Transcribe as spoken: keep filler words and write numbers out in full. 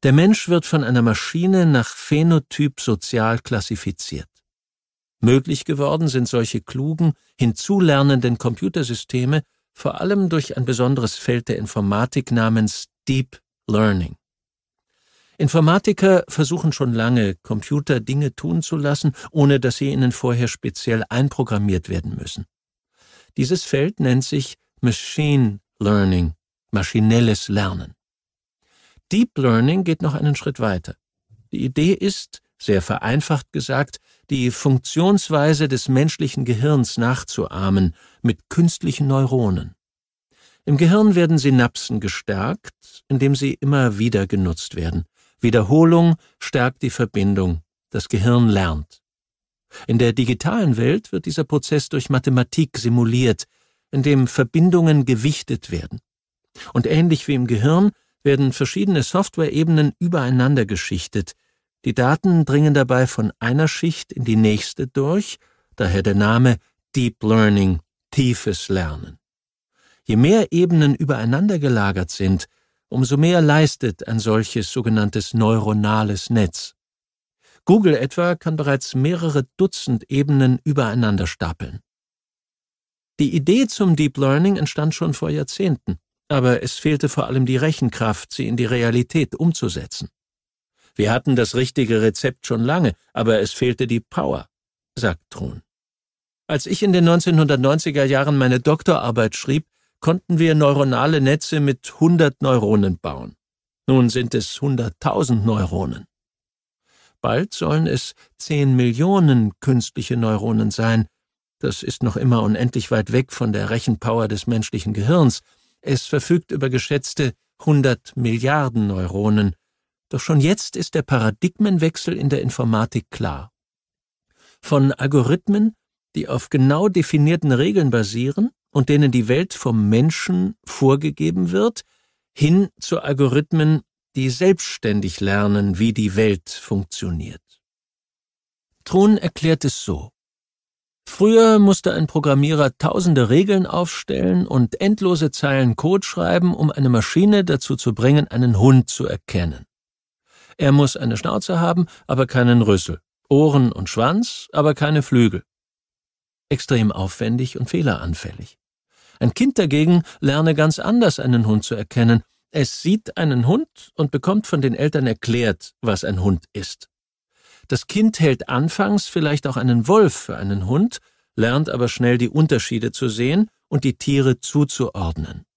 Der Mensch wird von einer Maschine nach Phänotyp sozial klassifiziert. Möglich geworden sind solche klugen, hinzulernenden Computersysteme vor allem durch ein besonderes Feld der Informatik namens Deep Learning. Informatiker versuchen schon lange, Computer Dinge tun zu lassen, ohne dass sie ihnen vorher speziell einprogrammiert werden müssen. Dieses Feld nennt sich Machine Learning, maschinelles Lernen. Deep Learning geht noch einen Schritt weiter. Die Idee ist, sehr vereinfacht gesagt, die Funktionsweise des menschlichen Gehirns nachzuahmen mit künstlichen Neuronen. Im Gehirn werden Synapsen gestärkt, indem sie immer wieder genutzt werden. Wiederholung stärkt die Verbindung. Das Gehirn lernt. In der digitalen Welt wird dieser Prozess durch Mathematik simuliert, indem Verbindungen gewichtet werden. Und ähnlich wie im Gehirn werden verschiedene Softwareebenen übereinander geschichtet. Die Daten dringen dabei von einer Schicht in die nächste durch, daher der Name Deep Learning, tiefes Lernen. Je mehr Ebenen übereinander gelagert sind, umso mehr leistet ein solches sogenanntes neuronales Netz. Google etwa kann bereits mehrere Dutzend Ebenen übereinander stapeln. Die Idee zum Deep Learning entstand schon vor Jahrzehnten, aber es fehlte vor allem die Rechenkraft, sie in die Realität umzusetzen. Wir hatten das richtige Rezept schon lange, aber es fehlte die Power, sagt Thrun. Als ich in den neunzehnhundertneunziger Jahren meine Doktorarbeit schrieb, konnten wir neuronale Netze mit hundert Neuronen bauen. Nun sind es hunderttausend Neuronen. Bald sollen es zehn Millionen künstliche Neuronen sein. Das ist noch immer unendlich weit weg von der Rechenpower des menschlichen Gehirns. Es verfügt über geschätzte hundert Milliarden Neuronen. Doch schon jetzt ist der Paradigmenwechsel in der Informatik klar. Von Algorithmen, die auf genau definierten Regeln basieren und denen die Welt vom Menschen vorgegeben wird, hin zu Algorithmen, die selbstständig lernen, wie die Welt funktioniert. Thrun erklärt es so. Früher musste ein Programmierer tausende Regeln aufstellen und endlose Zeilen Code schreiben, um eine Maschine dazu zu bringen, einen Hund zu erkennen. Er muss eine Schnauze haben, aber keinen Rüssel, Ohren und Schwanz, aber keine Flügel. Extrem aufwendig und fehleranfällig. Ein Kind dagegen lerne ganz anders, einen Hund zu erkennen. Es sieht einen Hund und bekommt von den Eltern erklärt, was ein Hund ist. Das Kind hält anfangs vielleicht auch einen Wolf für einen Hund, lernt aber schnell die Unterschiede zu sehen und die Tiere zuzuordnen.